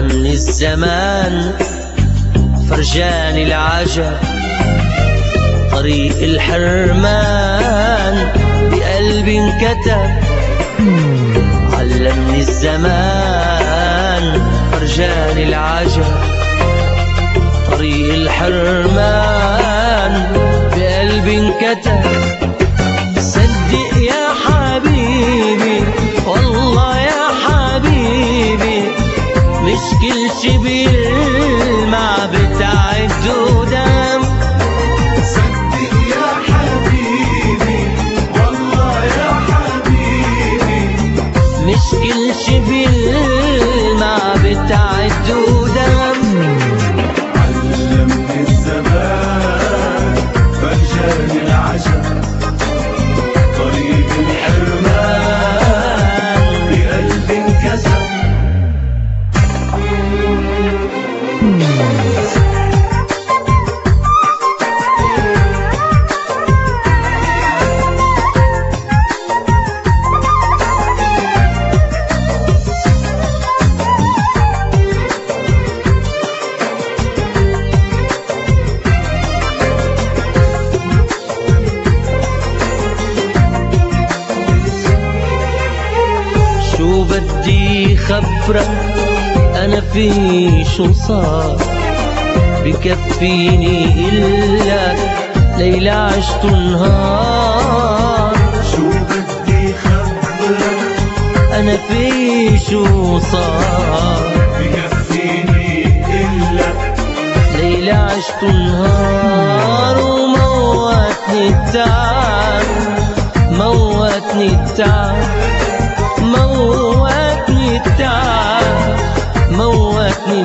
علمني الزمان فرجاني العجب، طريق الحرمان بقلبي انكتب. علمني الزمان فرجاني العجب، طريق الحرمان بقلبي انكتب. صدق يا حبيبي والله يا حبيبي، مش كل شي بيلمع بتعد ودم. صدق يا حبيبي والله يا حبيبي، مش كل شي بيلمع بتعد ودم. علمني الزمان فرجاني العجب، طريق الحرمان بقلبي انكسر. شو بدي خبرك أنا في شو صار، بكفيني إلا ليلة عشت نهار. شو بدي خبرك أنا في شو صار، بكفيني إلا ليلة عشت نهار. وموتني التعب، موتني التعب، موتني التعب، موتني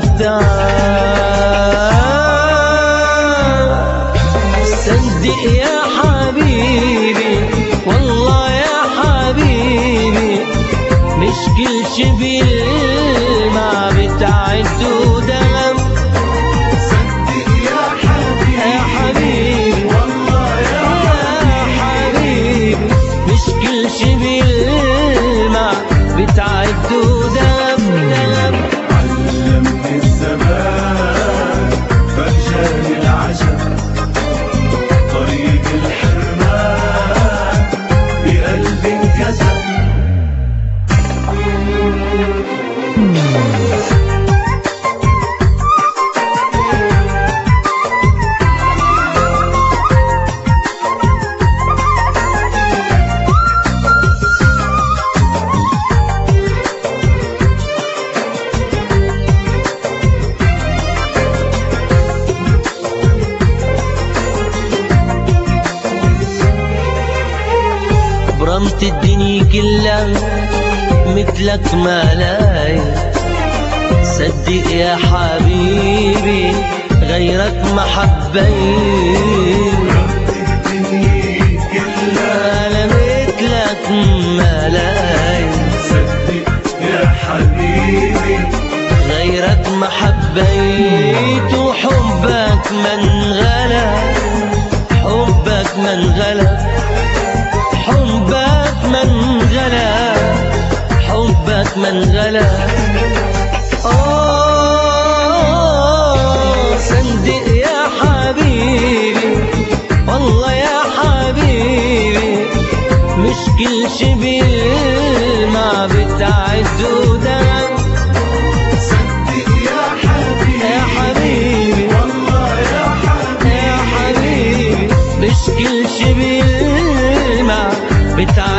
التعب. صدق يا حبيبي والله يا حبيبي، مش كل شي بيلمع بتعد ودم. صدق يا حبيبي يا حبيبي والله يا حبيبي، مش كل شي بيلمع بتعد ودم. علمني الزمان فرجاني العجب، طريق الحرمان بقلبي انكسر. برمت الدنيا كلها مثلك ما لاقي. صدق يا حبيبي غيرك ما حبيت. الدنيا كلها أنا مثلك ما لاقي. صدق يا حبيبي غيرك ما حبيت. وحبك من غلب، حبك من غلب، حبك من غلب، حبك من غلب. صدق يا حبيبي والله يا حبيبي، مش كل شي بيلمع بتعد ودم. صدق يا حبيبي يا حبيبي والله يا حبيبي، يا حبيبي، مش كل شي بيلمع بتعد